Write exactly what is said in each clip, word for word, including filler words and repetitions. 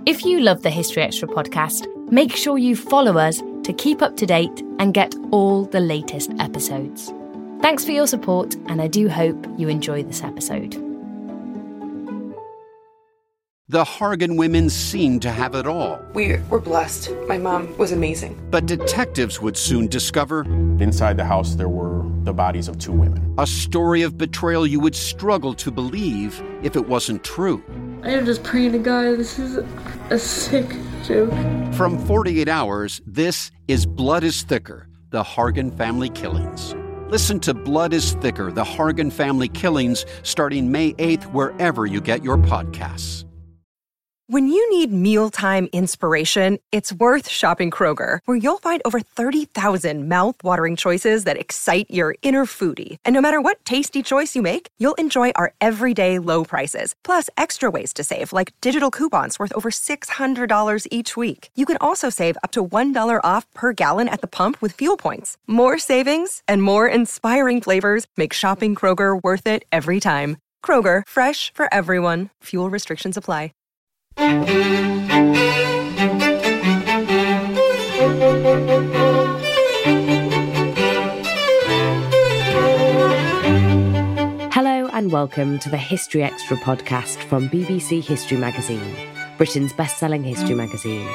If you love the History Extra podcast, make sure you follow us to keep up to date and get all the latest episodes. Thanks for your support, and I do hope you enjoy this episode. The Hargan women seemed to have it all. We were blessed. My mom was amazing. But detectives would soon discover... Inside the house, there were the bodies of two women. A story of betrayal you would struggle to believe if it wasn't true. I am just praying to God, this is a sick joke. From forty-eight hours, this is Blood is Thicker, the Hargan family killings. Listen to Blood is Thicker, the Hargan family killings, starting May eighth, wherever you get your podcasts. When you need mealtime inspiration, it's worth shopping Kroger, where you'll find over thirty thousand mouth-watering choices that excite your inner foodie. And no matter what tasty choice you make, you'll enjoy our everyday low prices, plus extra ways to save, like digital coupons worth over six hundred dollars each week. You can also save up to one dollar off per gallon at the pump with fuel points. More savings and more inspiring flavors make shopping Kroger worth it every time. Kroger, fresh for everyone. Fuel restrictions apply. Hello and welcome to the History Extra podcast from B B C History Magazine, Britain's best-selling history magazine.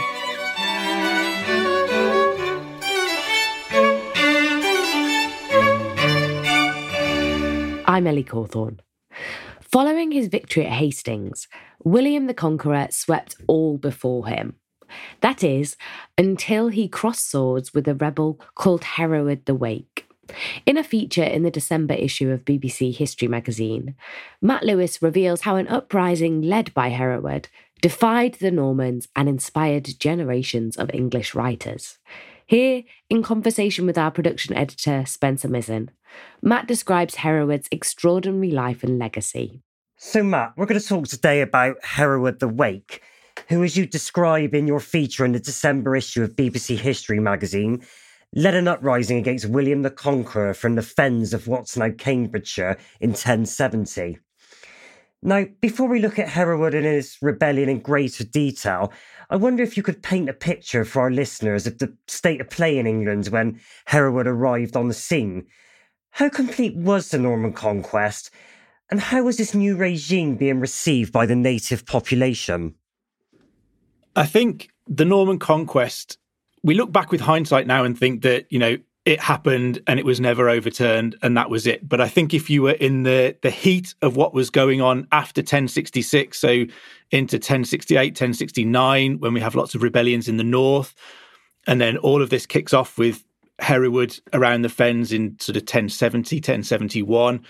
I'm Ellie Cawthorne. Following his victory at Hastings, William the Conqueror swept all before him. That is, until he crossed swords with a rebel called Hereward the Wake. In a feature in the December issue of B B C History magazine, Matt Lewis reveals how an uprising led by Hereward defied the Normans and inspired generations of English writers. Here, in conversation with our production editor, Spencer Mizzen, Matt describes Hereward's extraordinary life and legacy. So, Matt, we're going to talk today about Hereward the Wake, who, as you describe in your feature in the December issue of B B C History magazine, led an uprising against William the Conqueror from the fens of what's now Cambridgeshire in ten seventy. Now, before we look at Hereward and his rebellion in greater detail, I wonder if you could paint a picture for our listeners of the state of play in England when Hereward arrived on the scene. How complete was the Norman conquest, and how was this new regime being received by the native population? I think the Norman conquest, we look back with hindsight now and think that, you know, it happened and it was never overturned and that was it. But I think if you were in the, the heat of what was going on after ten sixty-six, so into ten sixty-eight, ten sixty-nine, when we have lots of rebellions in the north, and then all of this kicks off with Hereward around the fens in sort of ten seventy, ten seventy-one,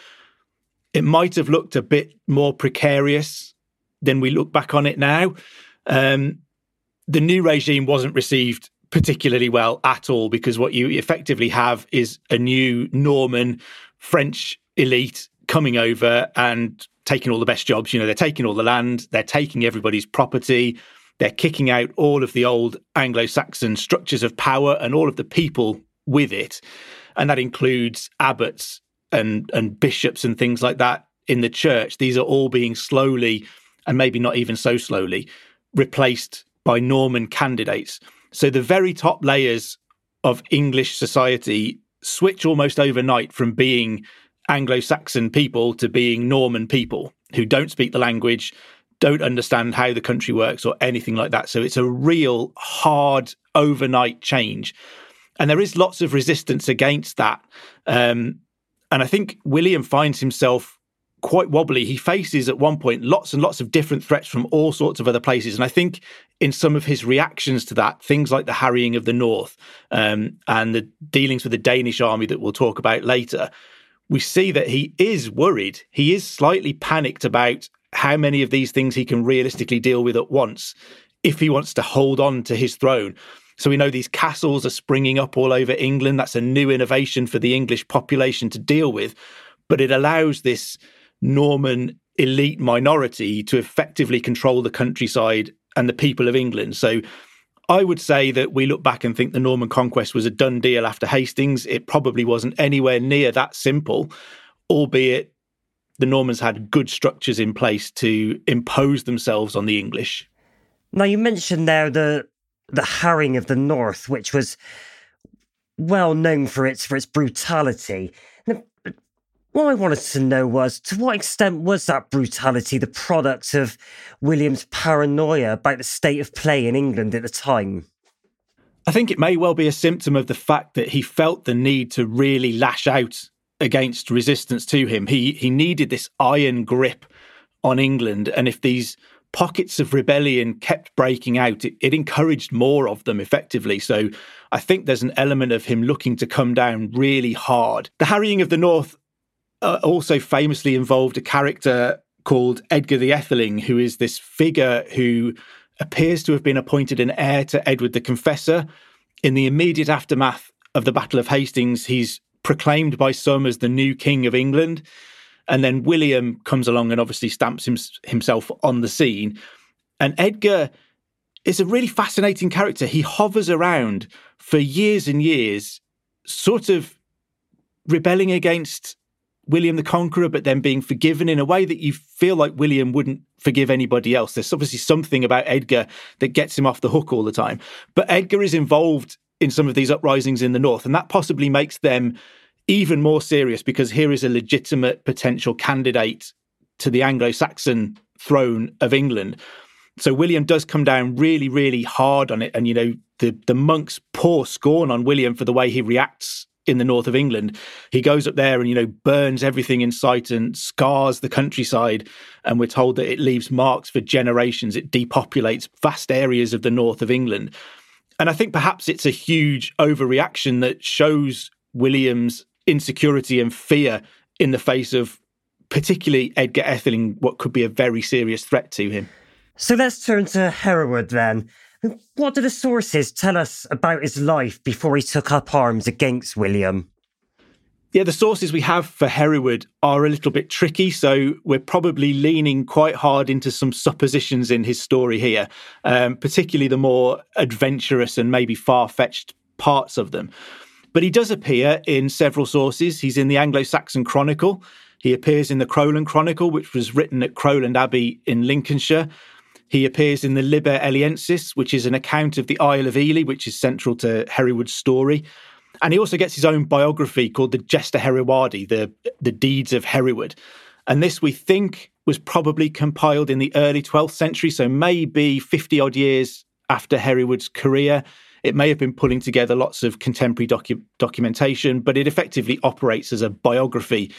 it might have looked a bit more precarious than we look back on it now. Um, the new regime wasn't received particularly well at all, because what you effectively have is a new Norman French elite coming over and taking all the best jobs. You know, they're taking all the land, they're taking everybody's property, they're kicking out all of the old Anglo-Saxon structures of power and all of the people with it. And that includes abbots and, and bishops and things like that in the church. These are all being slowly, and maybe not even so slowly, replaced by Norman candidates. So the very top layers of English society switch almost overnight from being Anglo-Saxon people to being Norman people who don't speak the language, don't understand how the country works or anything like that. So it's a real hard overnight change. And there is lots of resistance against that. Um, and I think William finds himself quite wobbly. He faces at one point lots and lots of different threats from all sorts of other places. And I think in some of his reactions to that, things like the harrying of the North um, and the dealings with the Danish army that we'll talk about later, we see that he is worried. He is slightly panicked about how many of these things he can realistically deal with at once if he wants to hold on to his throne. So we know these castles are springing up all over England. That's a new innovation for the English population to deal with. But it allows this Norman elite minority to effectively control the countryside and the people of England. So I would say that we look back and think the Norman conquest was a done deal after Hastings. It probably wasn't anywhere near that simple, albeit the Normans had good structures in place to impose themselves on the English. Now, you mentioned there the the harrying of the North, which was well known for its for its brutality. Now, what I wanted to know was, to what extent was that brutality the product of William's paranoia about the state of play in England at the time? I think it may well be a symptom of the fact that he felt the need to really lash out against resistance to him. He he needed this iron grip on England, and if these pockets of rebellion kept breaking out, it, it encouraged more of them effectively. So I think there's an element of him looking to come down really hard. The harrying of the North uh, also famously involved a character called Edgar the Etheling, who is this figure who appears to have been appointed an heir to Edward the Confessor. In the immediate aftermath of the Battle of Hastings, he's proclaimed by some as the new King of England. And then William comes along and obviously stamps him, himself on the scene. And Edgar is a really fascinating character. He hovers around for years and years, sort of rebelling against William the Conqueror, but then being forgiven in a way that you feel like William wouldn't forgive anybody else. There's obviously something about Edgar that gets him off the hook all the time. But Edgar is involved in some of these uprisings in the North, and that possibly makes them even more serious, because here is a legitimate potential candidate to the Anglo-Saxon throne of England. So William does come down really, really hard on it. And, you know, the, the monks pour scorn on William for the way he reacts in the north of England. He goes up there and, you know, burns everything in sight and scars the countryside. And we're told that it leaves marks for generations. It depopulates vast areas of the north of England. And I think perhaps it's a huge overreaction that shows William's insecurity and fear in the face of particularly Edgar Etheling, what could be a very serious threat to him. So let's turn to Hereward then. What do the sources tell us about his life before he took up arms against William? Yeah, the sources we have for Hereward are a little bit tricky, so we're probably leaning quite hard into some suppositions in his story here, um, particularly the more adventurous and maybe far-fetched parts of them. But he does appear in several sources. He's in the Anglo-Saxon Chronicle. He appears in the Crowland Chronicle, which was written at Crowland Abbey in Lincolnshire. He appears in the Liber Eliensis, which is an account of the Isle of Ely, which is central to Hereward's story. And he also gets his own biography called the Gesta Herewardii, the, the Deeds of Hereward. And this, we think, was probably compiled in the early twelfth century, so maybe fifty-odd years after Hereward's career. It may have been pulling together lots of contemporary docu- documentation, but it effectively operates as a biography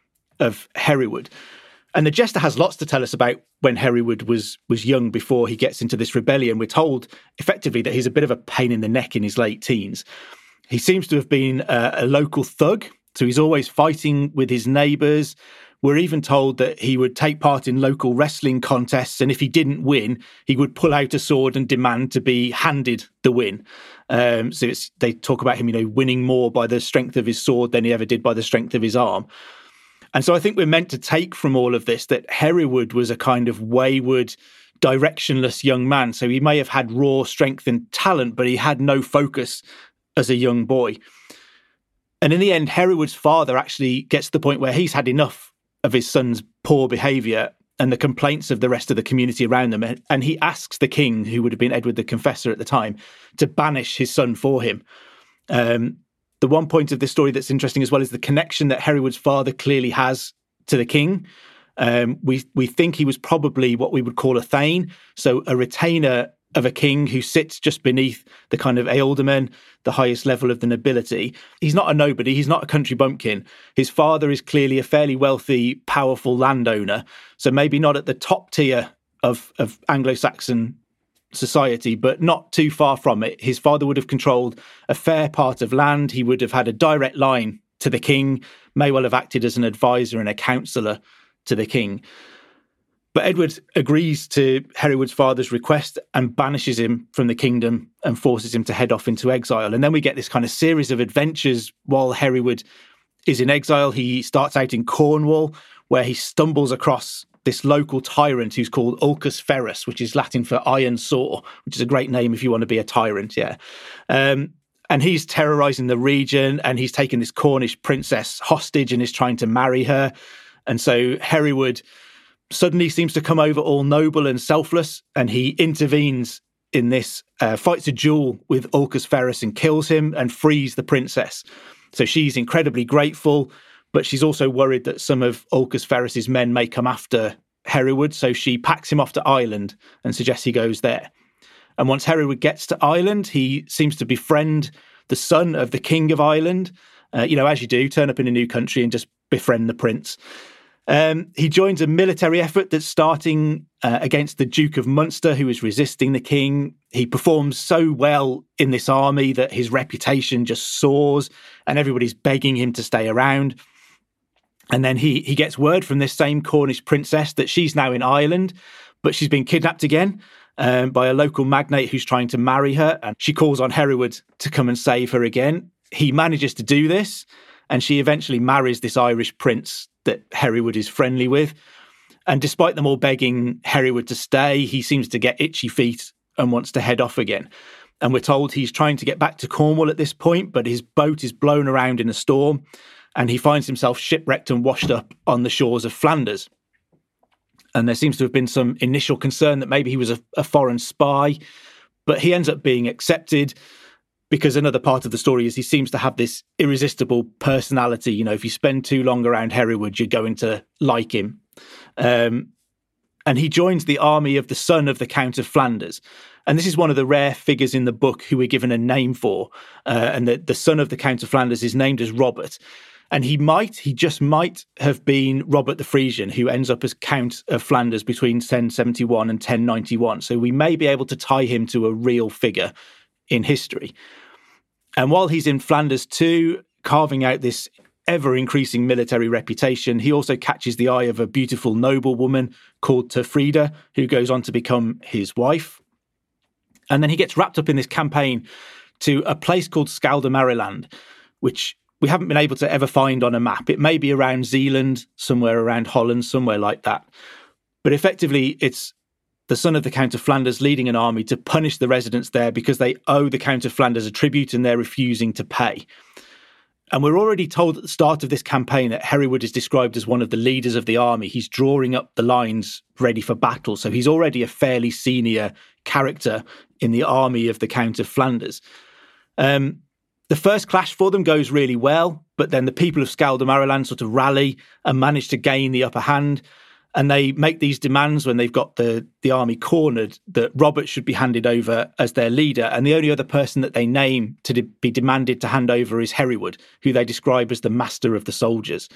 of Hereward. And the Gesta has lots to tell us about when Hereward was was young before he gets into this rebellion. We're told effectively that he's a bit of a pain in the neck in his late teens. He seems to have been a, a local thug, so he's always fighting with his neighbours. We're even told that he would take part in local wrestling contests, and if he didn't win, he would pull out a sword and demand to be handed the win. Um, so it's, they talk about him, you know, winning more by the strength of his sword than he ever did by the strength of his arm. And so I think we're meant to take from all of this that Hereward was a kind of wayward, directionless young man. So he may have had raw strength and talent, but he had no focus as a young boy. And in the end, Hereward's father actually gets to the point where he's had enough of his son's poor behaviour and the complaints of the rest of the community around them. And he asks the king, who would have been Edward the Confessor at the time, to banish his son for him. Um, the one point of this story that's interesting as well is the connection that Hereward's father clearly has to the king. Um, we we think he was probably what we would call a thane, so a retainer of a king who sits just beneath the kind of ealdorman, the highest level of the nobility. He's not a nobody, he's not a country bumpkin. His father is clearly a fairly wealthy, powerful landowner, so maybe not at the top tier of, of Anglo-Saxon society, but not too far from it. His father would have controlled a fair part of land, he would have had a direct line to the king, may well have acted as an advisor and a counsellor to the king. But Edward agrees to Hereward's father's request and banishes him from the kingdom and forces him to head off into exile. And then we get this kind of series of adventures while Hereward is in exile. He starts out in Cornwall, where he stumbles across this local tyrant who's called Ulcus Ferus, which is Latin for iron saw, which is a great name if you want to be a tyrant, yeah. Um, and he's terrorising the region, and he's taken this Cornish princess hostage and is trying to marry her. And so Hereward suddenly seems to come over all noble and selfless, and he intervenes in this, uh, fights a duel with Ulcus Ferus and kills him and frees the princess. So she's incredibly grateful, but she's also worried that some of Ulcus Ferus's men may come after Hereward, so she packs him off to Ireland and suggests he goes there. And once Hereward gets to Ireland, he seems to befriend the son of the King of Ireland. Uh, you know, as you do, turn up in a new country and just befriend the prince. Um, he joins a military effort that's starting uh, against the Duke of Munster, who is resisting the king. He performs so well in this army that his reputation just soars and everybody's begging him to stay around. And then he he gets word from this same Cornish princess that she's now in Ireland, but she's been kidnapped again um, by a local magnate who's trying to marry her. And she calls on Hereward to come and save her again. He manages to do this, and she eventually marries this Irish prince that Hereward is friendly with. And despite them all begging Hereward to stay, he seems to get itchy feet and wants to head off again. And we're told he's trying to get back to Cornwall at this point, but his boat is blown around in a storm, and he finds himself shipwrecked and washed up on the shores of Flanders. And there seems to have been some initial concern that maybe he was a, a foreign spy, but he ends up being accepted because another part of the story is he seems to have this irresistible personality. You know, if you spend too long around Hereward, you're going to like him. Um, and he joins the army of the son of the Count of Flanders. And this is one of the rare figures in the book who we're given a name for. Uh, and the, the son of the Count of Flanders is named as Robert. And he might, he just might have been Robert the Frisian, who ends up as Count of Flanders between ten seventy-one and ten ninety-one. So we may be able to tie him to a real figure in history. And while he's in Flanders too, carving out this ever-increasing military reputation, he also catches the eye of a beautiful noblewoman called Turfrida, who goes on to become his wife. And then he gets wrapped up in this campaign to a place called Skaldemariland, which we haven't been able to ever find on a map. It may be around Zealand, somewhere around Holland, somewhere like that. But effectively, it's the son of the Count of Flanders leading an army to punish the residents there because they owe the Count of Flanders a tribute and they're refusing to pay. And we're already told at the start of this campaign that Hereward is described as one of the leaders of the army. He's drawing up the lines ready for battle. So he's already a fairly senior character in the army of the Count of Flanders. Um, the first clash for them goes really well, but then the people of Skaldemariland sort of rally and manage to gain the upper hand. And they make these demands when they've got the, the army cornered that Robert should be handed over as their leader. And the only other person that they name to de- be demanded to hand over is Hereward, who they describe as the master of the soldiers.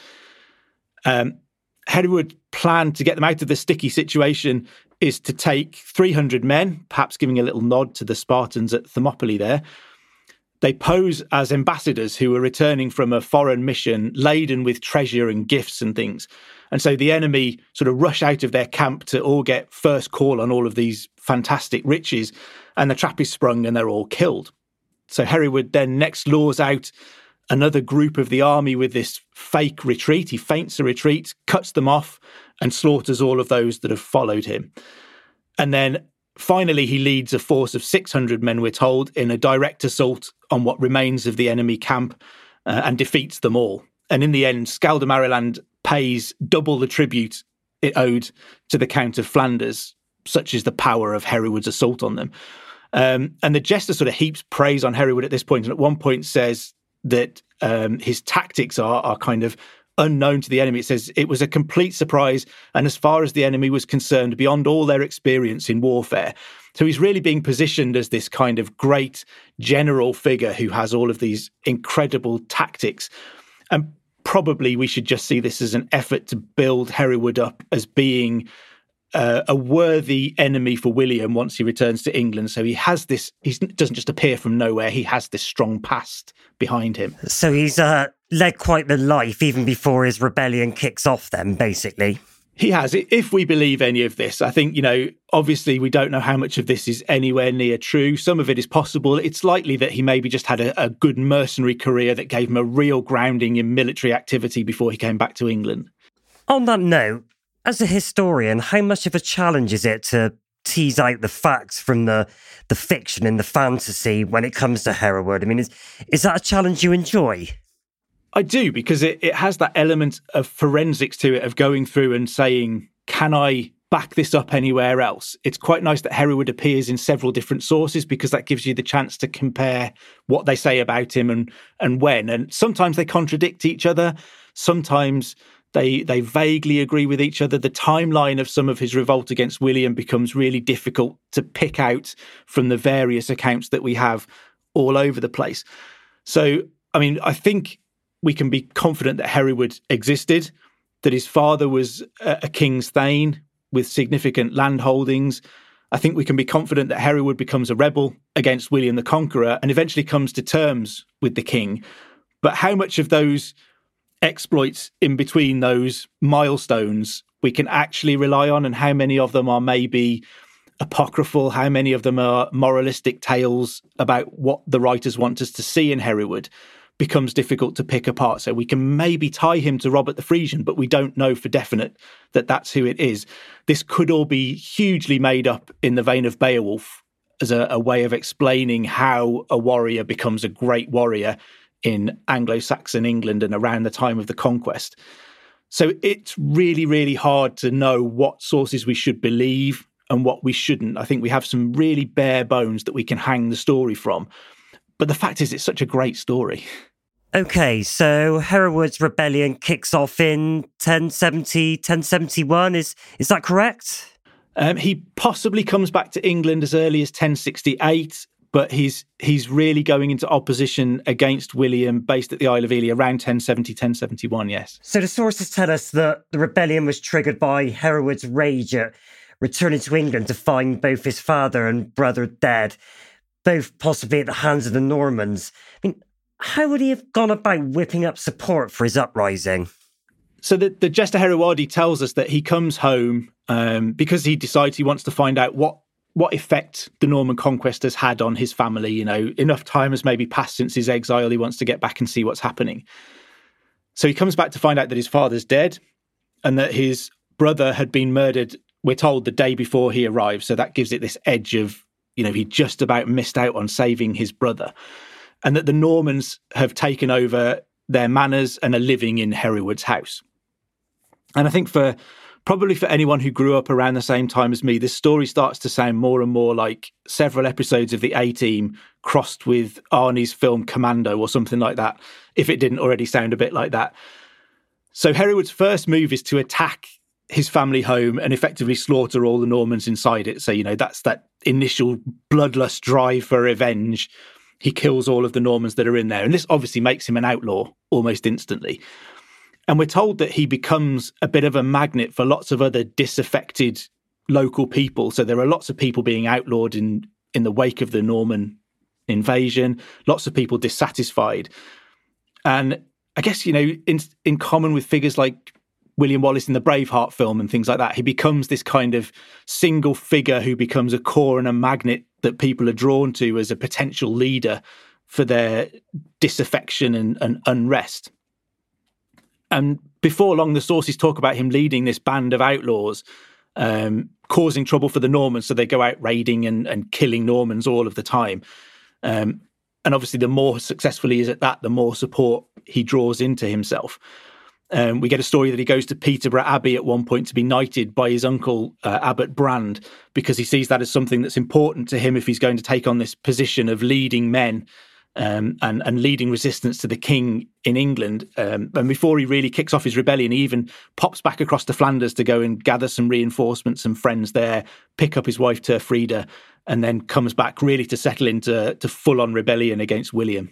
Um, Hereward's plan to get them out of this sticky situation is to take three hundred men, perhaps giving a little nod to the Spartans at Thermopylae there. They pose as ambassadors who are returning from a foreign mission laden with treasure and gifts and things. And so the enemy sort of rush out of their camp to all get first call on all of these fantastic riches, and the trap is sprung and they're all killed. So Hereward then next lures out another group of the army with this fake retreat. He feints a retreat, cuts them off, and slaughters all of those that have followed him. And then finally he leads a force of six hundred men, we're told, in a direct assault on what remains of the enemy camp uh, and defeats them all. And in the end, Skaldemariland pays double the tribute it owed to the Count of Flanders, such is the power of Hereward's assault on them. Um, and the jester sort of heaps praise on Hereward at this point, and at one point says that um, his tactics are, are kind of unknown to the enemy. It says it was a complete surprise, and as far as the enemy was concerned, beyond all their experience in warfare. So he's really being positioned as this kind of great general figure who has all of these incredible tactics. And probably we should just see this as an effort to build Hereward up as being uh, a worthy enemy for William once he returns to England. So he has this, he doesn't just appear from nowhere, he has this strong past behind him. So he's uh, led quite the life even before his rebellion kicks off then, basically. He has. If we believe any of this, I think, you know, obviously we don't know how much of this is anywhere near true. Some of it is possible. It's likely that he maybe just had a, a good mercenary career that gave him a real grounding in military activity before he came back to England. On that note, as a historian, how much of a challenge is it to tease out the facts from the, the fiction and the fantasy when it comes to Hereward? I mean, is, is that a challenge you enjoy? I do, because it, it has that element of forensics to it, of going through and saying, can I back this up anywhere else? It's quite nice that Hereward appears in several different sources, because that gives you the chance to compare what they say about him and and when. And sometimes they contradict each other. Sometimes they they vaguely agree with each other. The timeline of some of his revolt against William becomes really difficult to pick out from the various accounts that we have all over the place. So, I mean, I think we can be confident that Hereward existed, that his father was a, a king's thane with significant land holdings. I think we can be confident that Hereward becomes a rebel against William the Conqueror and eventually comes to terms with the king. But how much of those exploits in between those milestones we can actually rely on, and how many of them are maybe apocryphal, how many of them are moralistic tales about what the writers want us to see in Hereward, becomes difficult to pick apart. So we can maybe tie him to Robert the Frisian, but we don't know for definite that that's who it is. This could all be hugely made up in the vein of Beowulf as a, a way of explaining how a warrior becomes a great warrior in Anglo-Saxon England and around the time of the conquest. So it's really, really hard to know what sources we should believe and what we shouldn't. I think we have some really bare bones that we can hang the story from. But the fact is, it's such a great story. Okay, so Hereward's rebellion kicks off in ten seventy, ten seventy-one. Is is that correct? Um, he possibly comes back to England as early as ten sixty-eight, but he's he's really going into opposition against William, based at the Isle of Ely, around ten seventy, ten seventy-one, yes. So the sources tell us that the rebellion was triggered by Hereward's rage at returning to England to find both his father and brother dead, both possibly at the hands of the Normans. I mean, how would he have gone about whipping up support for his uprising? So the, the Jester Herewardii tells us that he comes home um, because he decides he wants to find out what what effect the Norman conquest has had on his family. You know, enough time has maybe passed since his exile. He wants to get back and see what's happening. So he comes back to find out that his father's dead and that his brother had been murdered, we're told, the day before he arrived. So that gives it this edge of, you know, he just about missed out on saving his brother. And that the Normans have taken over their manors and are living in Hereward's house. And I think for probably for anyone who grew up around the same time as me, this story starts to sound more and more like several episodes of the A-Team crossed with Arnie's film Commando or something like that, if it didn't already sound a bit like that. So Hereward's first move is to attack his family home and effectively slaughter all the Normans inside it. So, you know, that's that initial bloodlust drive for revenge. He kills all of the Normans that are in there. And this obviously makes him an outlaw almost instantly. And we're told that he becomes a bit of a magnet for lots of other disaffected local people. So there are lots of people being outlawed in, in the wake of the Norman invasion, lots of people dissatisfied. And I guess, you know, in, in common with figures like William Wallace in the Braveheart film and things like that, he becomes this kind of single figure who becomes a core and a magnet that people are drawn to as a potential leader for their disaffection and, and unrest. And before long, the sources talk about him leading this band of outlaws, um, causing trouble for the Normans. So they go out raiding and, and killing Normans all of the time. Um, and obviously, the more successful he is at that, the more support he draws into himself. Um, we get a story that he goes to Peterborough Abbey at one point to be knighted by his uncle, uh, Abbot Brand, because he sees that as something that's important to him if he's going to take on this position of leading men um, and, and leading resistance to the king in England. Um, and before he really kicks off his rebellion, he even pops back across to Flanders to go and gather some reinforcements and friends there, pick up his wife Turfrida, and then comes back really to settle into to full-on rebellion against William.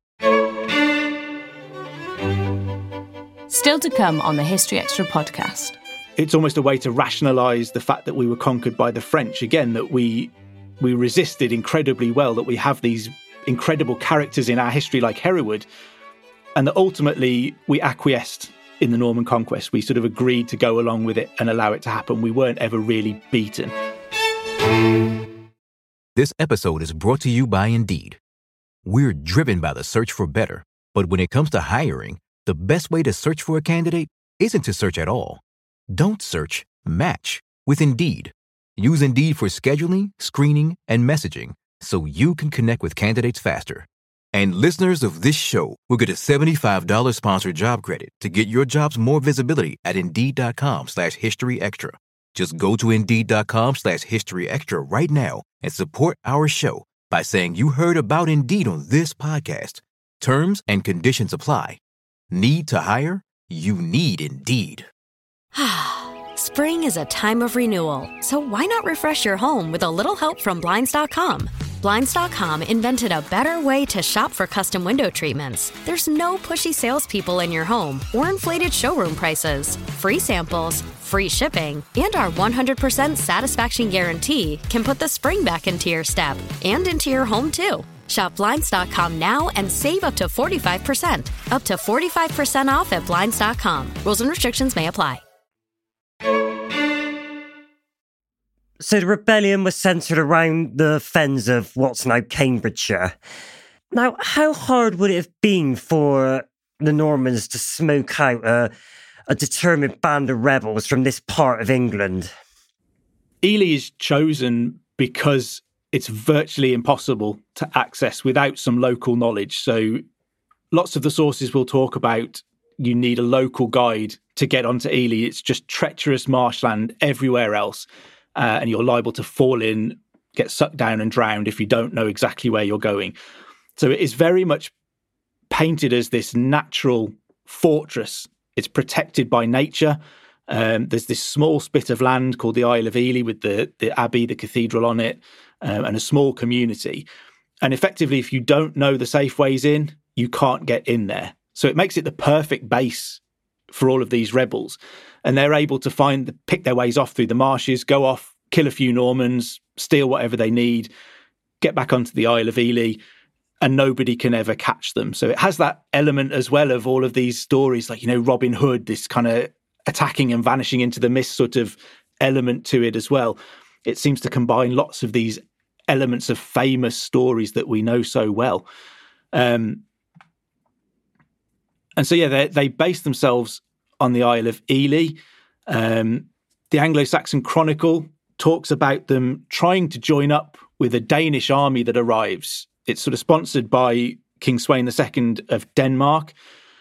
Still to come on the History Extra podcast. It's almost a way to rationalise the fact that we were conquered by the French. Again, that we we resisted incredibly well, that we have these incredible characters in our history like Hereward, and that ultimately we acquiesced in the Norman conquest. We sort of agreed to go along with it and allow it to happen. We weren't ever really beaten. This episode is brought to you by Indeed. We're driven by the search for better, but when it comes to hiring, the best way to search for a candidate isn't to search at all. Don't search, match with Indeed. Use Indeed for scheduling, screening, and messaging so you can connect with candidates faster. And listeners of this show will get a seventy-five dollars sponsored job credit to get your jobs more visibility at Indeed.com slash History Extra. Just go to Indeed.com slash History Extra right now and support our show by saying you heard about Indeed on this podcast. Terms and conditions apply. Need to hire? You need Indeed. Spring is a time of renewal, so why not refresh your home with a little help from Blinds dot com? Blinds dot com invented a better way to shop for custom window treatments. There's no pushy salespeople in your home or inflated showroom prices. Free samples, free shipping, and our one hundred percent satisfaction guarantee can put the spring back into your step and into your home, too. Shop Blinds dot com now and save up to forty-five percent. Up to forty-five percent off at Blinds dot com. Rules and restrictions may apply. So the rebellion was centred around the fens of what's now Cambridgeshire. Now, how hard would it have been for the Normans to smoke out a, a determined band of rebels from this part of England? Ely is chosen because it's virtually impossible to access without some local knowledge. So lots of the sources will talk about you need a local guide to get onto Ely. It's just treacherous marshland everywhere else. Uh, and you're liable to fall in, get sucked down and drowned if you don't know exactly where you're going. So it is very much painted as this natural fortress. It's protected by nature. Um, there's this small spit of land called the Isle of Ely with the, the abbey, the cathedral on it, um, and a small community. And effectively, if you don't know the safe ways in, you can't get in there. So it makes it the perfect base for all of these rebels. And they're able to find, pick their ways off through the marshes, go off, kill a few Normans, steal whatever they need, get back onto the Isle of Ely, and nobody can ever catch them. So it has that element as well of all of these stories, like, you know, Robin Hood, this kind of attacking and vanishing into the mist sort of element to it as well. It seems to combine lots of these elements of famous stories that we know so well. Um, and so, yeah, they, they base themselves on the Isle of Ely. Um, the Anglo-Saxon Chronicle talks about them trying to join up with a Danish army that arrives. It's sort of sponsored by King Sweyn the Second of Denmark.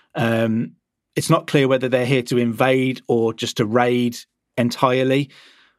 Um, it's not clear whether they're here to invade or just to raid entirely.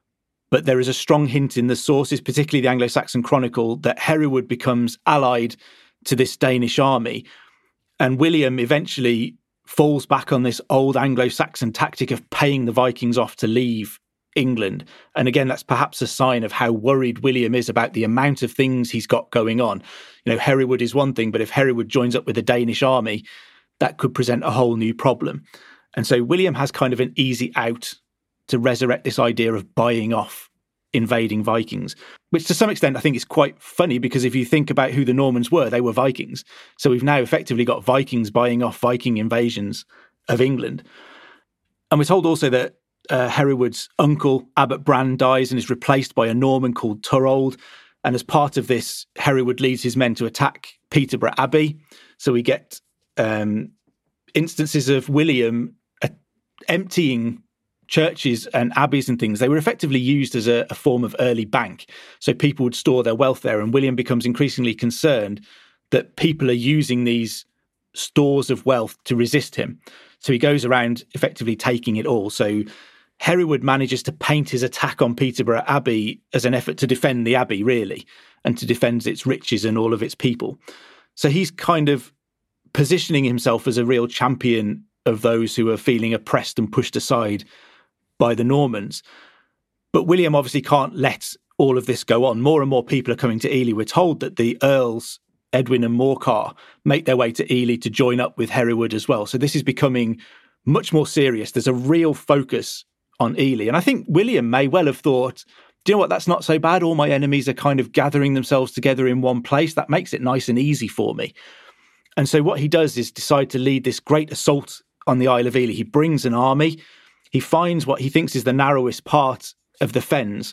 But there is a strong hint in the sources, particularly the Anglo-Saxon Chronicle, that Hereward becomes allied to this Danish army. And William eventually falls back on this old Anglo-Saxon tactic of paying the Vikings off to leave England. And again, that's perhaps a sign of how worried William is about the amount of things he's got going on. You know, Hereward is one thing, but if Hereward joins up with a Danish army, that could present a whole new problem. And so William has kind of an easy out to resurrect this idea of buying off invading Vikings, which to some extent I think is quite funny, because if you think about who the Normans were, they were Vikings. So we've now effectively got Vikings buying off Viking invasions of England. And we're told also that uh, Hereward's uncle, Abbot Brand, dies and is replaced by a Norman called Turold. And as part of this, Hereward leads his men to attack Peterborough Abbey. So we get um, instances of William uh, emptying churches and abbeys and things. They were effectively used as a, a form of early bank. So people would store their wealth there, and William becomes increasingly concerned that people are using these stores of wealth to resist him. So he goes around effectively taking it all. So Hereward manages to paint his attack on Peterborough Abbey as an effort to defend the abbey, really, and to defend its riches and all of its people. So he's kind of positioning himself as a real champion of those who are feeling oppressed and pushed aside by the Normans. But William obviously can't let all of this go on. More and more people are coming to Ely. We're told that the Earls, Edwin and Morcar, make their way to Ely to join up with Hereward as well. So this is becoming much more serious. There's a real focus on Ely. And I think William may well have thought, do you know what, that's not so bad. All my enemies are kind of gathering themselves together in one place. That makes it nice and easy for me. And so what he does is decide to lead this great assault on the Isle of Ely. He brings an army. He finds what he thinks is the narrowest part of the fens,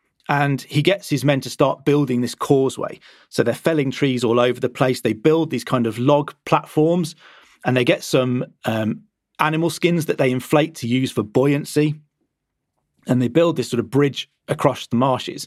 and he gets his men to start building this causeway. So they're felling trees all over the place. They build these kind of log platforms, and they get some um, animal skins that they inflate to use for buoyancy. And they build this sort of bridge across the marshes.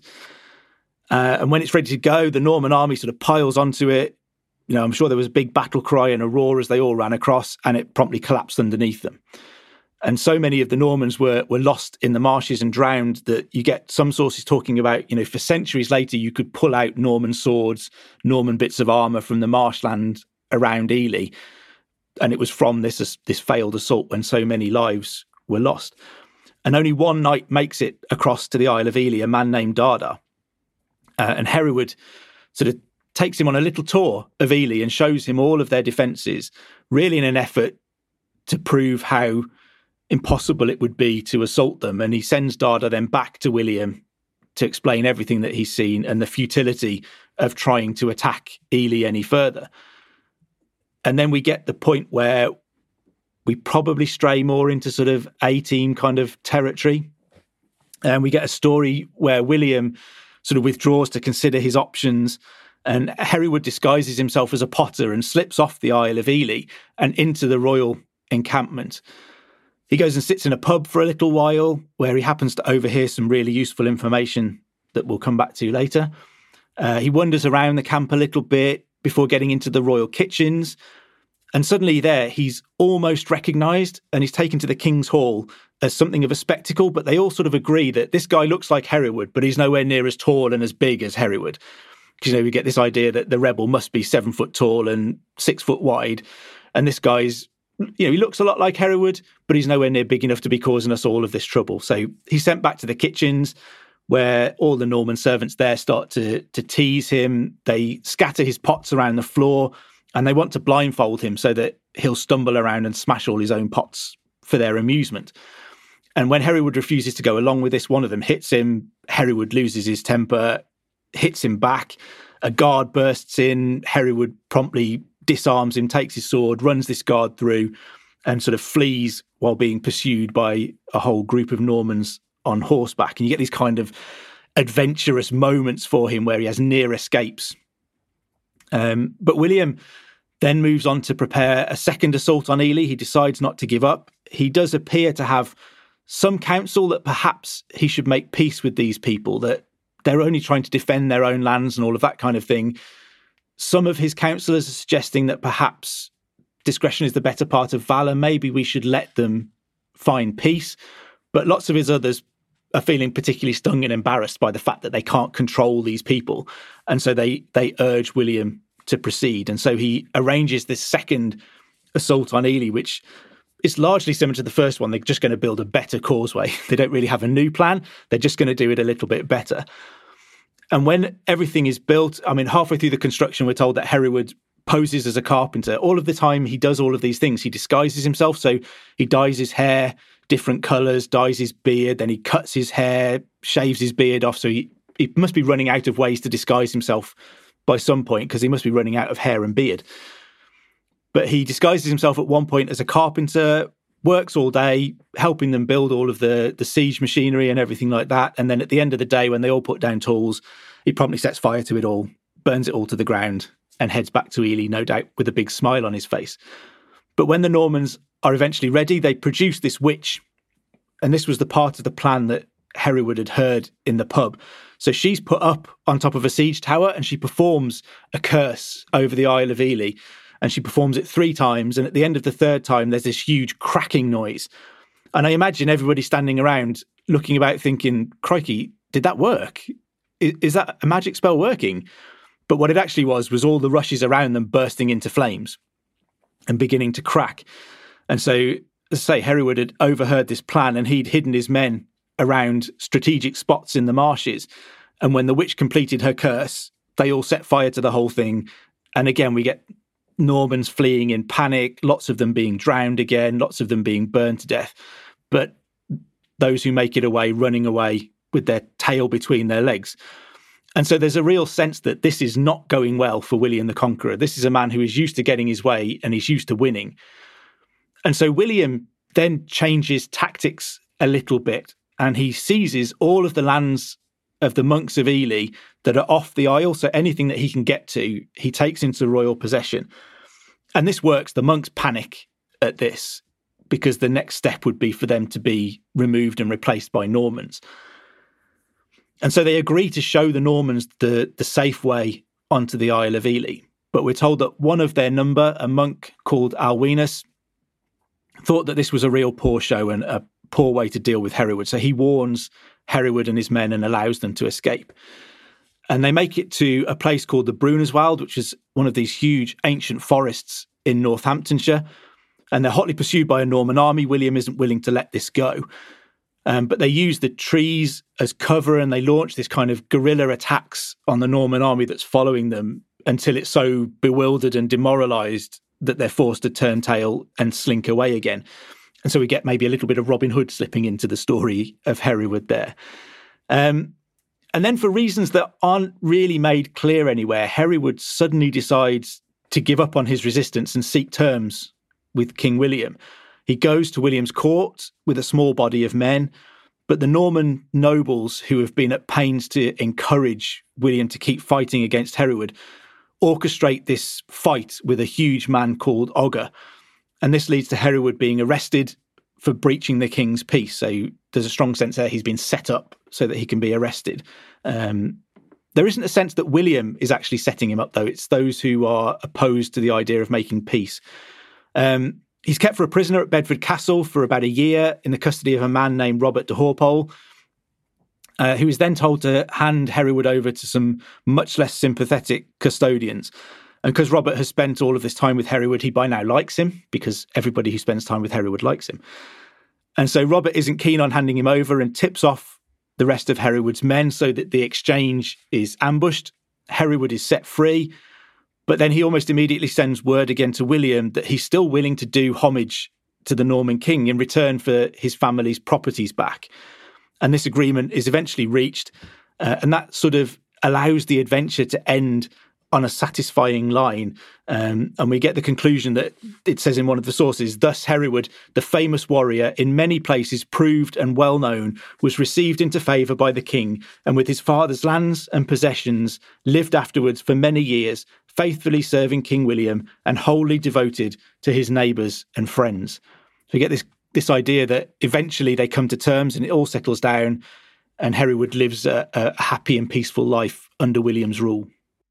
Uh, and when it's ready to go, the Norman army sort of piles onto it. You know, I'm sure there was a big battle cry and a roar as they all ran across, and it promptly collapsed underneath them. And so many of the Normans were were lost in the marshes and drowned that you get some sources talking about, you know, for centuries later, you could pull out Norman swords, Norman bits of armour from the marshland around Ely. And it was from this, this failed assault when so many lives were lost. And only one knight makes it across to the Isle of Ely, a man named Dada. Uh, and Hereward sort of takes him on a little tour of Ely and shows him all of their defences, really in an effort to prove how impossible it would be to assault them. And he sends Dada then back to William to explain everything that he's seen and the futility of trying to attack Ely any further. And then we get the point where we probably stray more into sort of A-team kind of territory. And we get a story where William sort of withdraws to consider his options, and Hereward disguises himself as a potter and slips off the Isle of Ely and into the royal encampment. He goes and sits in a pub for a little while where he happens to overhear some really useful information that we'll come back to later. Uh, he wanders around the camp a little bit before getting into the royal kitchens. And suddenly there, he's almost recognised and he's taken to the King's Hall as something of a spectacle. But they all sort of agree that this guy looks like Hereward, but he's nowhere near as tall and as big as Hereward. Because, you know, we get this idea that the rebel must be seven foot tall and six foot wide. And this guy's, you know, he looks a lot like Hereward, but he's nowhere near big enough to be causing us all of this trouble. So he's sent back to the kitchens where all the Norman servants there start to, to tease him. They scatter his pots around the floor and they want to blindfold him so that he'll stumble around and smash all his own pots for their amusement. And when Hereward refuses to go along with this, one of them hits him. Hereward loses his temper, hits him back. A guard bursts in. Hereward promptly disarms him, takes his sword, runs this guard through and sort of flees while being pursued by a whole group of Normans on horseback. And you get these kind of adventurous moments for him where he has near escapes. Um, but William then moves on to prepare a second assault on Ely. He decides not to give up. He does appear to have some counsel that perhaps he should make peace with these people, that they're only trying to defend their own lands and all of that kind of thing. Some of his counsellors are suggesting that perhaps discretion is the better part of valour. Maybe we should let them find peace. But lots of his others are feeling particularly stung and embarrassed by the fact that they can't control these people. And so they they urge William to proceed. And so he arranges this second assault on Ely, which is largely similar to the first one. They're just going to build a better causeway. They don't really have a new plan. They're just going to do it a little bit better. And when everything is built, I mean, halfway through the construction, we're told that Hereward poses as a carpenter. All of the time he does all of these things. He disguises himself. So he dyes his hair different colours, dyes his beard, then he cuts his hair, shaves his beard off. So he, he must be running out of ways to disguise himself by some point, because he must be running out of hair and beard. But he disguises himself at one point as a carpenter, works all day, helping them build all of the, the siege machinery and everything like that. And then at the end of the day, when they all put down tools, he promptly sets fire to it all, burns it all to the ground, and heads back to Ely, no doubt with a big smile on his face. But when the Normans are eventually ready, they produce this witch. And this was the part of the plan that Hereward had heard in the pub. So she's put up on top of a siege tower and she performs a curse over the Isle of Ely. And she performs it three times. And at the end of the third time, there's this huge cracking noise. And I imagine everybody standing around looking about thinking, crikey, did that work? Is, is that a magic spell working? But what it actually was, was all the rushes around them bursting into flames and beginning to crack. And so, as I say, Hereward had overheard this plan and he'd hidden his men around strategic spots in the marshes. And when the witch completed her curse, they all set fire to the whole thing. And again, we get Normans fleeing in panic, lots of them being drowned again, lots of them being burned to death. But those who make it away, running away with their tail between their legs. And so there's a real sense that this is not going well for William the Conqueror. This is a man who is used to getting his way and he's used to winning. And so William then changes tactics a little bit and he seizes all of the lands of the monks of Ely that are off the Isle. So anything that he can get to, he takes into royal possession. And this works. The monks panic at this because the next step would be for them to be removed and replaced by Normans. And so they agree to show the Normans the, the safe way onto the Isle of Ely. But we're told that one of their number, a monk called Alwinus, thought that this was a real poor show and a poor way to deal with Hereward. So he warns Hereward and his men and allows them to escape. And they make it to a place called the Brunerswald, which is one of these huge ancient forests in Northamptonshire. And they're hotly pursued by a Norman army. William isn't willing to let this go. Um, but they use the trees as cover and they launch this kind of guerrilla attacks on the Norman army that's following them until it's so bewildered and demoralised that they're forced to turn tail and slink away again. And so we get maybe a little bit of Robin Hood slipping into the story of Hereward there. Um, and then for reasons that aren't really made clear anywhere, Hereward suddenly decides to give up on his resistance and seek terms with King William. He goes to William's court with a small body of men, but the Norman nobles who have been at pains to encourage William to keep fighting against Hereward orchestrate this fight with a huge man called Ogger. And this leads to Hereward being arrested for breaching the king's peace. So there's a strong sense that he's been set up so that he can be arrested. Um, there isn't a sense that William is actually setting him up, though. It's those who are opposed to the idea of making peace. Um, he's kept for a prisoner at Bedford Castle for about a year in the custody of a man named Robert de Horpole, uh, who is then told to hand Hereward over to some much less sympathetic custodians. And because Robert has spent all of this time with Hereward, he by now likes him, because everybody who spends time with Hereward likes him. And so Robert isn't keen on handing him over and tips off the rest of Hereward's men so that the exchange is ambushed. Hereward is set free, but then he almost immediately sends word again to William that he's still willing to do homage to the Norman king in return for his family's properties back. And this agreement is eventually reached, uh, and that sort of allows the adventure to end on a satisfying line. Um, and we get the conclusion that it says in one of the sources, thus Hereward, the famous warrior, in many places proved and well known, was received into favour by the king, and with his father's lands and possessions, lived afterwards for many years, faithfully serving King William and wholly devoted to his neighbours and friends. So we get this, this idea that eventually they come to terms and it all settles down, and Hereward lives a, a happy and peaceful life under William's rule.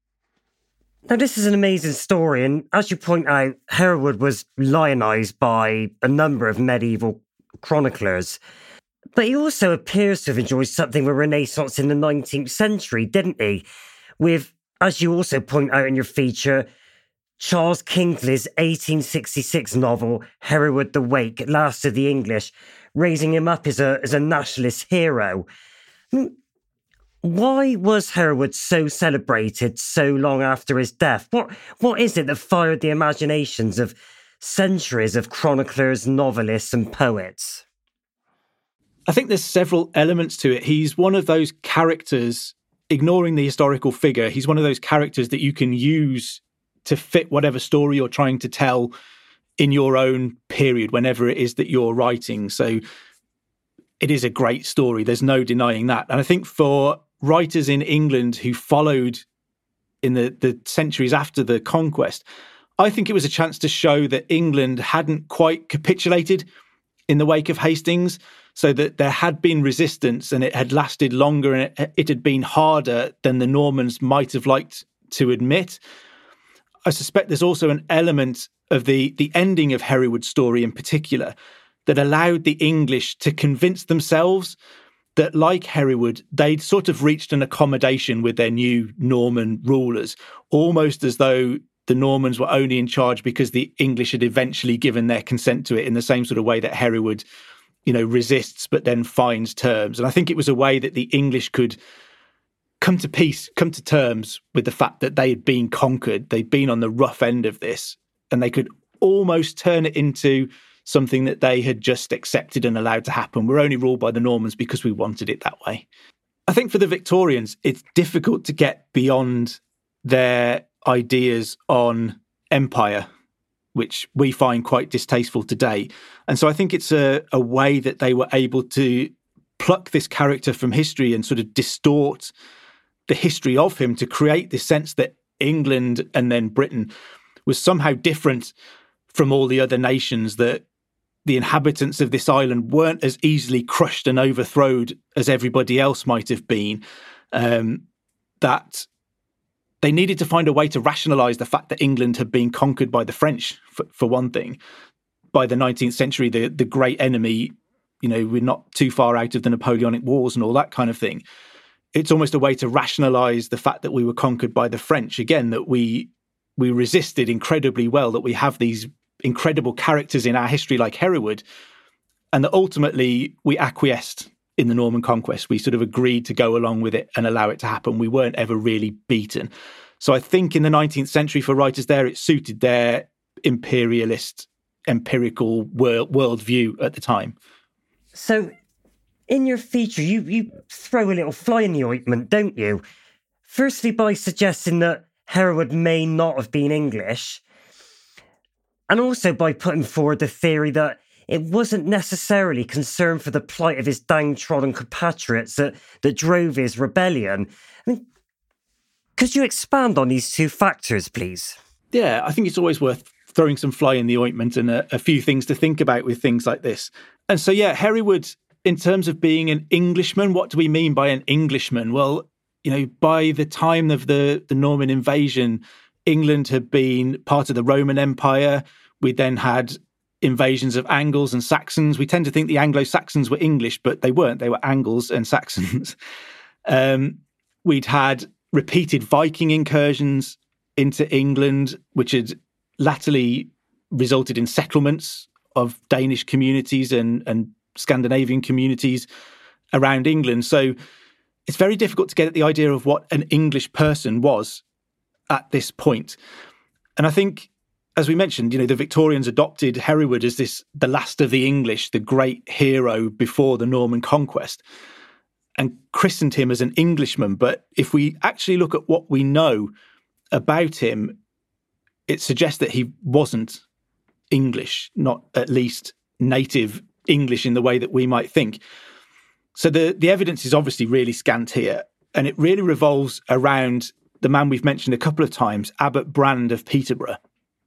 Now, this is an amazing story, and as you point out, Hereward was lionised by a number of medieval chroniclers, but he also appears to have enjoyed something of a renaissance in the nineteenth century, didn't he? With, as you also point out in your feature, Charles Kingsley's eighteen sixty-six novel, Hereward the Wake, Last of the English, raising him up as a, as a nationalist hero. I mean, why was Hereward so celebrated so long after his death? What What is it that fired the imaginations of centuries of chroniclers, novelists and poets? I think there's several elements to it. He's one of those characters, ignoring the historical figure, he's one of those characters that you can use to fit whatever story you're trying to tell in your own period, whenever it is that you're writing. So it is a great story. There's no denying that. And I think for writers in England who followed in the, the centuries after the conquest, I think it was a chance to show that England hadn't quite capitulated in the wake of Hastings, so that there had been resistance and it had lasted longer and it, it had been harder than the Normans might have liked to admit. I suspect there's also an element of the, the ending of Hereward's story in particular that allowed the English to convince themselves that, like Hereward, they'd sort of reached an accommodation with their new Norman rulers, almost as though the Normans were only in charge because the English had eventually given their consent to it, in the same sort of way that Hereward, you know, resists but then finds terms. And I think it was a way that the English could come to peace, come to terms with the fact that they had been conquered, they'd been on the rough end of this, and they could almost turn it into something that they had just accepted and allowed to happen. We're only ruled by the Normans because we wanted it that way. I think for the Victorians, it's difficult to get beyond their ideas on empire, which we find quite distasteful today. And so I think it's a, a way that they were able to pluck this character from history and sort of distort the history of him to create this sense that England and then Britain was somehow different from all the other nations, that the inhabitants of this island weren't as easily crushed and overthrown as everybody else might have been, um, that they needed to find a way to rationalise the fact that England had been conquered by the French, for, for one thing. by the nineteenth century, the, the great enemy, you know, we're not too far out of the Napoleonic Wars and all that kind of thing. It's almost a way to rationalise the fact that we were conquered by the French. Again, that we we resisted incredibly well, that we have these incredible characters in our history like Hereward, and that ultimately we acquiesced in the Norman conquest. We sort of agreed to go along with it and allow it to happen. We weren't ever really beaten. So I think in the nineteenth century for writers there, it suited their imperialist, empirical world worldview at the time. So in your feature, you, you throw a little fly in the ointment, don't you? Firstly, by suggesting that Hereward may not have been English, and also by putting forward the theory that it wasn't necessarily concern for the plight of his downtrodden compatriots that, that drove his rebellion. I mean, could you expand on these two factors, please? Yeah, I think it's always worth throwing some fly in the ointment and a, a few things to think about with things like this. And so, yeah, Hereward, in terms of being an Englishman, what do we mean by an Englishman? Well, you know, by the time of the, the Norman invasion, England had been part of the Roman Empire. We then had invasions of Angles and Saxons. We tend to think the Anglo-Saxons were English, but they weren't. They were Angles and Saxons. um, we'd had repeated Viking incursions into England, which had latterly resulted in settlements of Danish communities and, and Scandinavian communities around England. So it's very difficult to get at the idea of what an English person was at this point. And I think, as we mentioned, you know, the Victorians adopted Hereward as this, the last of the English, the great hero before the Norman conquest, and christened him as an Englishman. But if we actually look at what we know about him, it suggests that he wasn't English, not at least native English in the way that we might think. So the, the evidence is obviously really scant here, and it really revolves around the man we've mentioned a couple of times, Abbot Brand of Peterborough.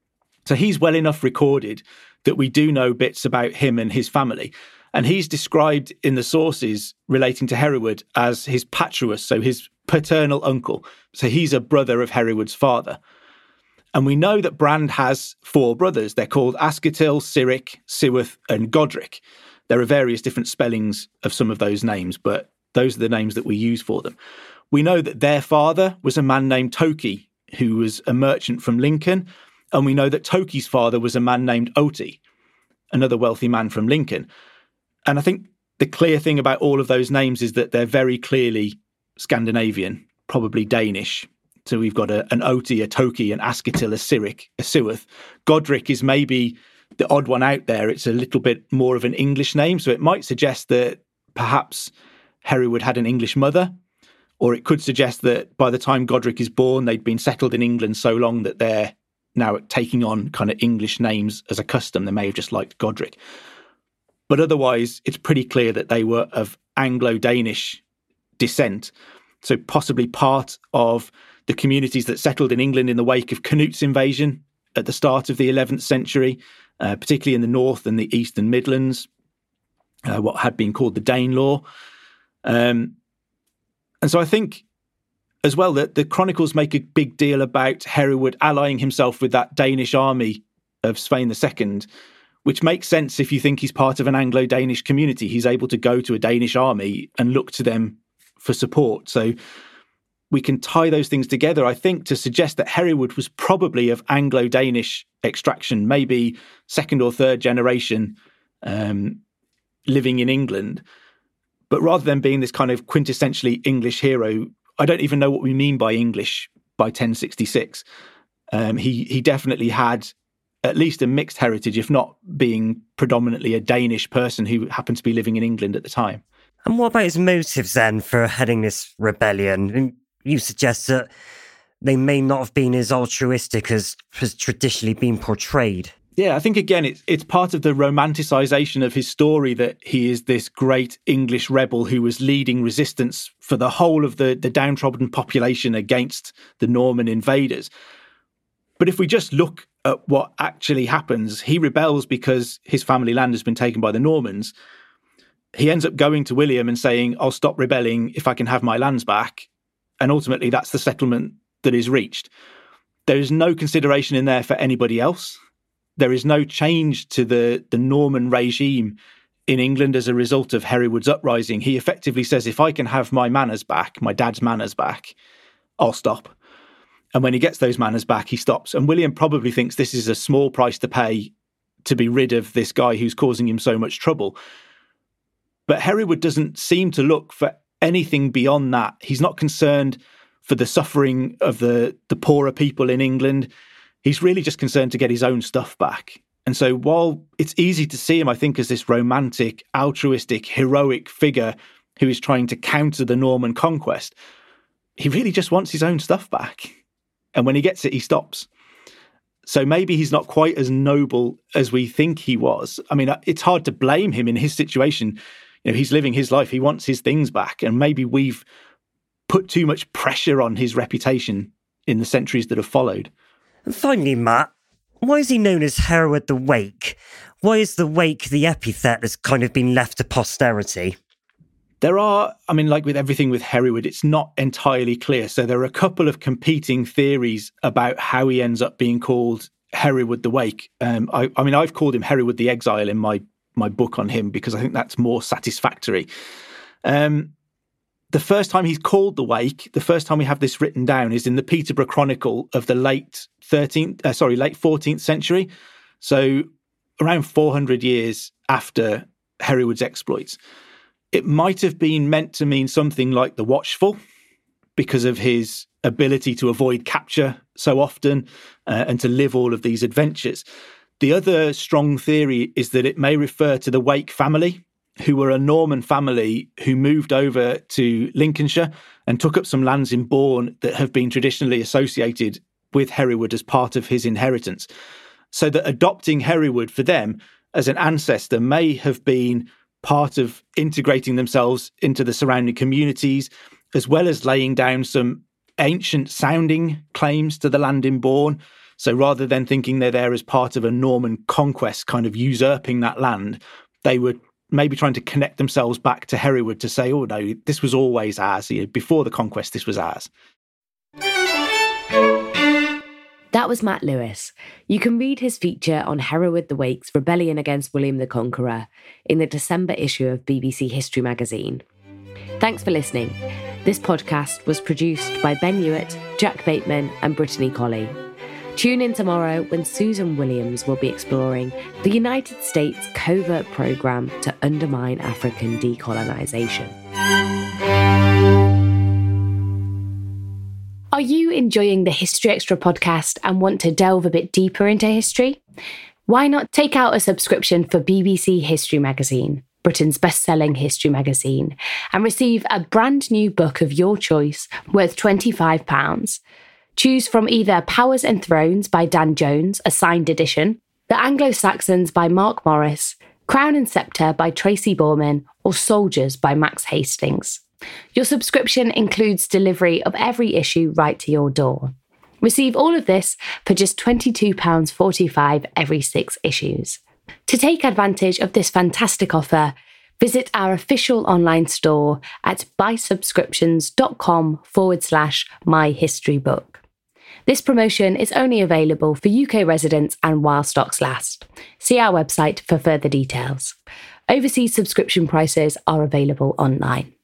So he's well enough recorded that we do know bits about him and his family. And he's described in the sources relating to Hereward as his patruus, so his paternal uncle. So he's a brother of Hereward's father. And we know that Brand has four brothers. They're called Asketil, Cyric, Siward, and Godric. There are various different spellings of some of those names, but those are the names that we use for them. We know that their father was a man named Toki, who was a merchant from Lincoln. And we know that Toki's father was a man named Oti, another wealthy man from Lincoln. And I think the clear thing about all of those names is that they're very clearly Scandinavian, probably Danish. So we've got a, an Oti, a Toki, an Asketil, a Cyric, a Siward. Godric is maybe the odd one out there. It's a little bit more of an English name, so it might suggest that perhaps Hereward had an English mother, or it could suggest that by the time Godric is born, they'd been settled in England so long that they're now taking on kind of English names as a custom. They may have just liked Godric. But otherwise, it's pretty clear that they were of Anglo-Danish descent, so possibly part of the communities that settled in England in the wake of Canute's invasion at the start of the eleventh century, uh, particularly in the north and the east and Midlands, uh, what had been called the Danelaw. Um, and so I think as well that the chronicles make a big deal about Hereward allying himself with that Danish army of Svein the Second, which makes sense if you think he's part of an Anglo-Danish community. He's able to go to a Danish army and look to them for support. So we can tie those things together, I think, to suggest that Hereward was probably of Anglo-Danish extraction, maybe second or third generation um, living in England. But rather than being this kind of quintessentially English hero, I don't even know what we mean by English by ten sixty-six. Um, he he definitely had at least a mixed heritage, if not being predominantly a Danish person who happened to be living in England at the time. And what about his motives then for heading this rebellion? And you suggest that they may not have been as altruistic as has traditionally been portrayed. Yeah, I think, again, it's, it's part of the romanticisation of his story that he is this great English rebel who was leading resistance for the whole of the, the downtrodden population against the Norman invaders. But if we just look at what actually happens, he rebels because his family land has been taken by the Normans. He ends up going to William and saying, I'll stop rebelling if I can have my lands back. And ultimately, that's the settlement that is reached. There is no consideration in there for anybody else. there is no change to the, the Norman regime in England as a result of Hereward's uprising. He effectively says, if I can have my manners back, my dad's manners back, I'll stop. And when he gets those manners back, he stops. And William probably thinks this is a small price to pay to be rid of this guy who's causing him so much trouble. But Hereward doesn't seem to look for anything beyond that. He's not concerned for the suffering of the, the poorer people in England. He's really just concerned to get his own stuff back. And so while it's easy to see him, I think, as this romantic, altruistic, heroic figure who is trying to counter the Norman conquest, he really just wants his own stuff back. And when he gets it, he stops. So maybe he's not quite as noble as we think he was. I mean, it's hard to blame him in his situation. You know, he's living his life. He wants his things back. And maybe we've put too much pressure on his reputation in the centuries that have followed. And finally, Matt, why is he known as Hereward the Wake? Why is the Wake the epithet that's kind of been left to posterity? There are, I mean, like with everything with Hereward, it's not entirely clear. So there are a couple of competing theories about how he ends up being called Hereward the Wake. Um, I, I mean, I've called him Hereward the Exile in my, my book on him because I think that's more satisfactory. Um, the first time he's called the Wake, the first time we have this written down is in the Peterborough Chronicle of the late thirteenth, uh, sorry, late fourteenth century. So around four hundred years after Hereward's exploits. It might have been meant to mean something like the Watchful because of his ability to avoid capture so often uh, and to live all of these adventures. The other strong theory is that it may refer to the Wake family, who were a Norman family who moved over to Lincolnshire and took up some lands in Bourne that have been traditionally associated with Hereward as part of his inheritance. So that adopting Hereward for them as an ancestor may have been part of integrating themselves into the surrounding communities, as well as laying down some ancient sounding claims to the land in Bourne. So rather than thinking they're there as part of a Norman conquest, kind of usurping that land, they were maybe trying to connect themselves back to Hereward to say, oh no, this was always ours. Before the conquest, this was ours. That was Matt Lewis. You can read his feature on Hereward the Wake's rebellion against William the Conqueror in the December issue of B B C History magazine. Thanks for listening. This podcast was produced by Ben Hewitt, Jack Bateman and Brittany Colley. Tune in tomorrow when Susan Williams will be exploring the United States covert program to undermine African decolonisation. Are you enjoying the History Extra podcast and want to delve a bit deeper into history? Why not take out a subscription for B B C History magazine, Britain's best-selling history magazine, and receive a brand new book of your choice worth twenty-five pounds. Choose from either Powers and Thrones by Dan Jones, a signed edition, The Anglo-Saxons by Mark Morris, Crown and Sceptre by Tracy Borman, or Soldiers by Max Hastings. Your subscription includes delivery of every issue right to your door. Receive all of this for just twenty-two pounds forty-five every six issues. To take advantage of this fantastic offer, visit our official online store at buysubscriptions.com forward slash myhistorybook. This promotion is only available for U K residents and while stocks last. See our website for further details. Overseas subscription prices are available online.